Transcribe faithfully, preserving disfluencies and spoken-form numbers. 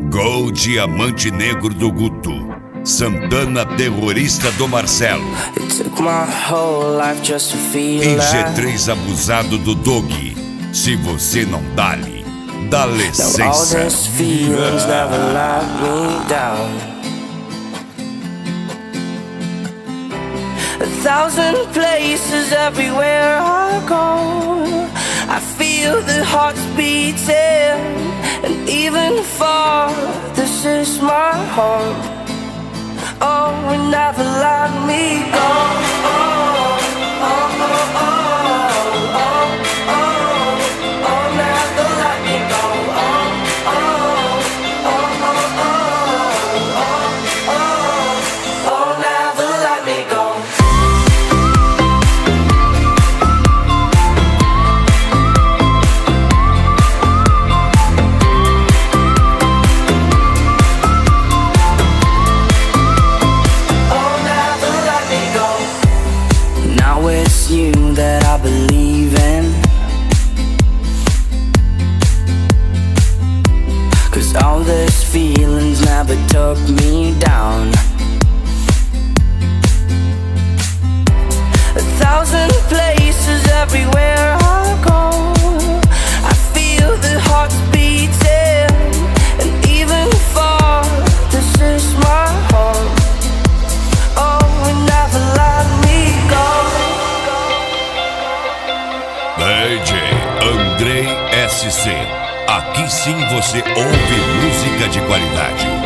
Gol Diamante Negro do Guto. Santana Terrorista do Marcelo. Em G três Abusado do Doug. Se você não dá-lhe, dá licença. A thousand places everywhere I go, I feel the hearts beating, and even far, this is my home. Oh, and never let me go. Oh, oh, oh, oh, oh, oh, oh, never let me go. Oh, oh, oh, oh, oh, oh, oh, never let me go. You that I believe in, 'cause all these feelings never took me down. A thousand places everywhere I go, I feel the hearts beating, and even far, this is my home. Oh, and never let me go. D J Andrei S C. Aqui sim você ouve música de qualidade.